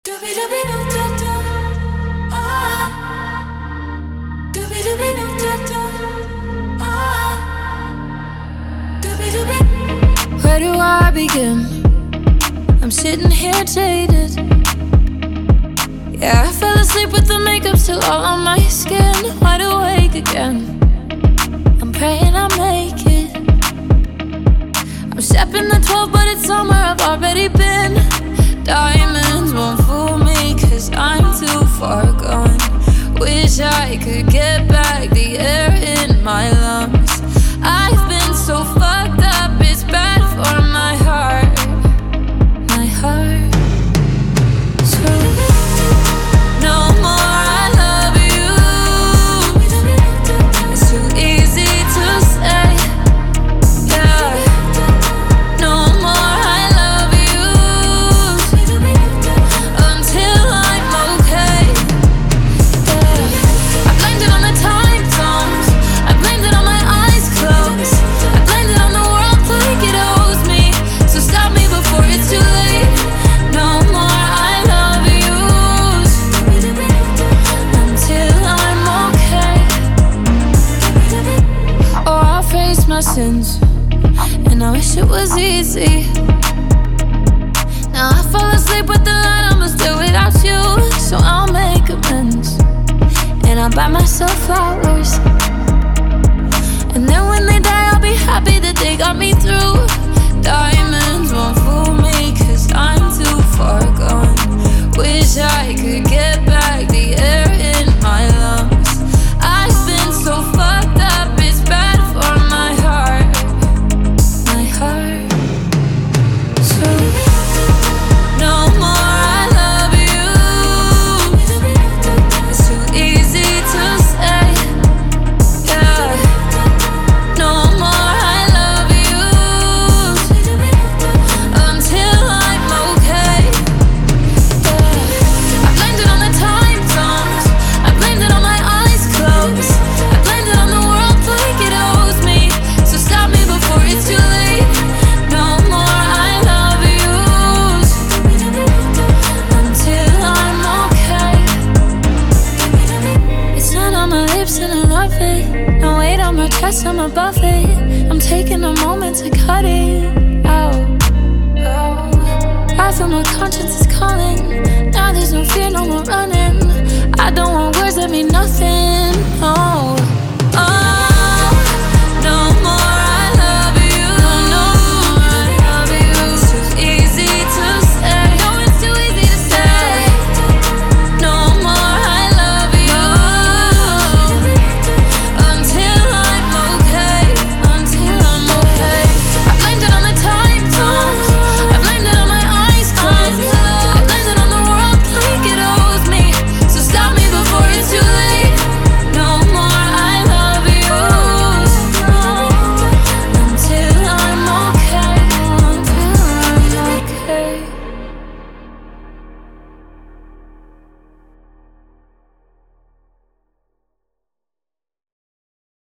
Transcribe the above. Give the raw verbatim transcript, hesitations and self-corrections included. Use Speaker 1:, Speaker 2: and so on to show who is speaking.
Speaker 1: Where do I begin? I'm sitting here jaded. Yeah, I fell asleep with the makeup still all on my skin. Wide awake again, I'm praying I make it. I'm stepping the twelve, but it's somewhere I've already been. Diamonds won't fool me, cause I'm too far gone. Wish I could get back the air in my lungs. I've been so fucked up, it's bad for my heart. My heart. So no more I love you. It's too easy to say. Yeah. No more I love you until I'm okay. Yeah. I blamed it on the time zones. I blamed it on my eyes closed. I blamed it on the world like it owes me. So stop me before it's too late. No more I love yous until I'm okay. Oh, I'll face my sins, and I wish it was easy. Now I fall asleep with the light, I'ma still without you. So I'll make amends, and I'll buy myself flowers. And then when they die, I'll be happy that they got me through. Diamonds won't fool me, cause I'm too far gone. Wish I could get back the air in my lungs. I've been so fucked up, it's bad for my heart. My heart. So no more I love you. It's too easy to say. Yeah. No more I love you until I'm okay. Yeah. I blamed it on the time zones. I blamed it on my eyes closed. I blamed it on the world like it owes me. So stop me before it's too late. No more I love yous until I'm okay. It's not on my lips and I love it. No weight on my chest, I'm above it. I'm taking a moment to cut it out. I feel my conscience is calling. Now there's no fear, no more running. I don't want words that mean nothing.